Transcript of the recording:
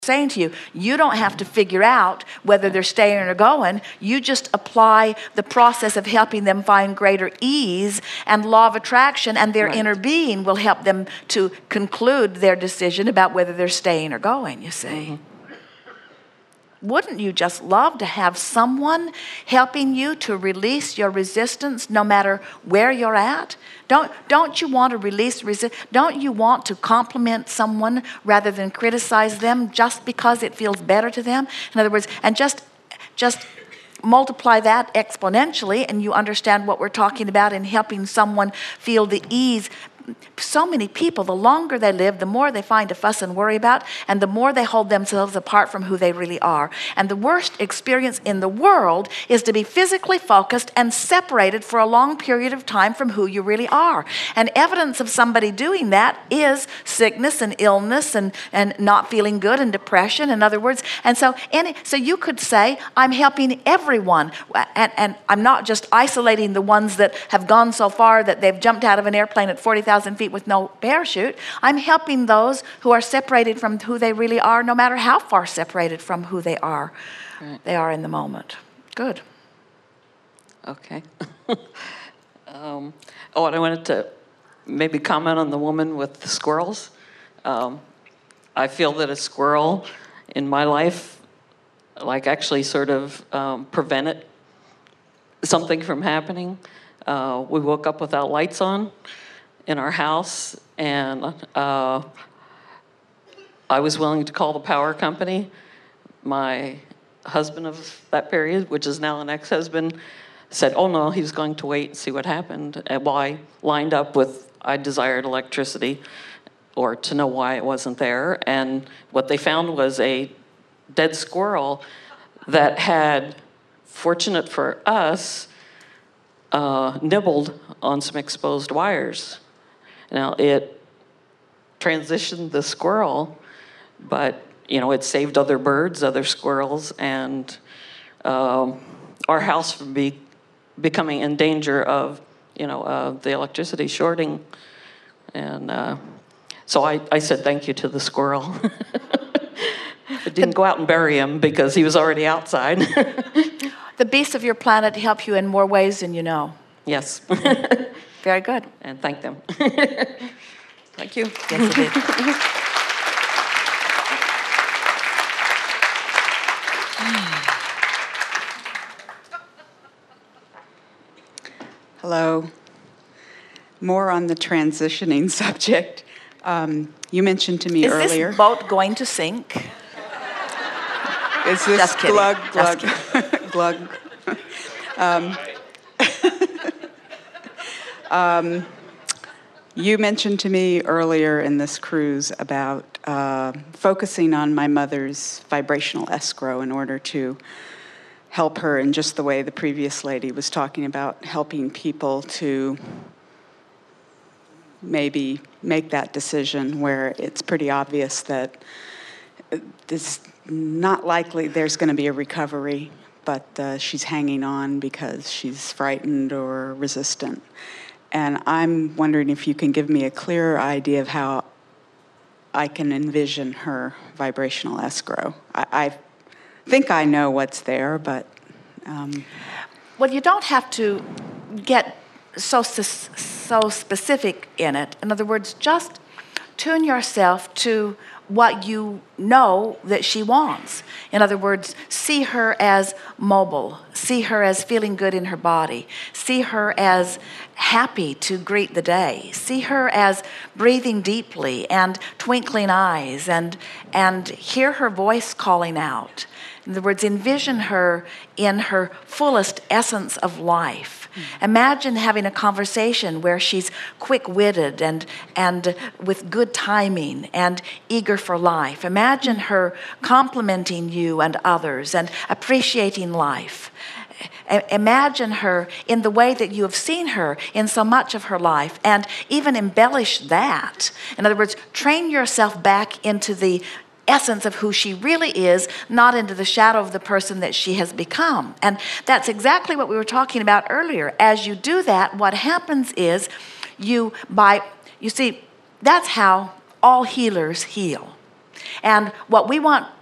saying to you, you don't have to figure out whether they're staying or going. You just apply the process of helping them find greater ease and law of attraction, and their inner being will help them to conclude their decision about whether they're staying or going, you see. Wouldn't you just love to have someone helping you to release your resistance no matter where you're at? Don't you want to release resistance? Don't you want to compliment someone rather than criticize them just because it feels better to them? In other words, and just multiply that exponentially, and you understand what we're talking about in helping someone feel the ease. So many people, the longer they live, the more they find to fuss and worry about, and the more they hold themselves apart from who they really are. And the worst experience in the world is to be physically focused and separated for a long period of time from who you really are. And evidence of somebody doing that is sickness and illness and not feeling good and depression, in other words. And so you could say, I'm helping everyone. And I'm not just isolating the ones that have gone so far that they've jumped out of an airplane at 40,000 feet with no parachute. I'm helping those who are separated from who they really are, no matter how far separated from who they are. They are in the moment. Good. Okay. And I wanted to maybe comment on the woman with the squirrels. I feel that a squirrel in my life, like actually sort of prevented something from happening. We woke up without lights on in our house, and I was willing to call the power company. My husband of that period, which is now an ex-husband, said, oh no, he was going to wait and see what happened. And while I lined up with, I desired electricity, or to know why it wasn't there. And what they found was a dead squirrel that had, fortunate for us, nibbled on some exposed wires. Now, it transitioned the squirrel, but, it saved other birds, other squirrels, and our house from becoming in danger of, the electricity shorting. And so I said thank you to the squirrel. I didn't go out and bury him because he was already outside. The beasts of your planet help you in more ways than you know. Yes. Very good. And thank them. Thank you. Yes, it did. Hello. More on the transitioning subject. You mentioned to me earlier. Is this boat going to sink? Is this Just kidding. glug, glug, glug? You mentioned to me earlier in this cruise about focusing on my mother's vibrational escrow in order to help her in just the way the previous lady was talking about helping people to maybe make that decision where it's pretty obvious that it's not likely there's going to be a recovery, but she's hanging on because she's frightened or resistant. And I'm wondering if you can give me a clearer idea of how I can envision her vibrational escrow. I think I know what's there, but... Well, you don't have to get so specific in it. In other words, just tune yourself to what you know that she wants. In other words, see her as mobile. See her as feeling good in her body. See her as happy to greet the day. See her as breathing deeply and twinkling eyes, and hear her voice calling out. In other words, envision her in her fullest essence of life. Imagine having a conversation where she's quick-witted and with good timing and eager for life. Imagine her complimenting you and others and appreciating life. Imagine her in the way that you have seen her in so much of her life, and even embellish that. In other words, train yourself back into the essence of who she really is, not into the shadow of the person that she has become. And that's exactly what we were talking about earlier. As you do that, what happens is you see, that's how all healers heal. And what we want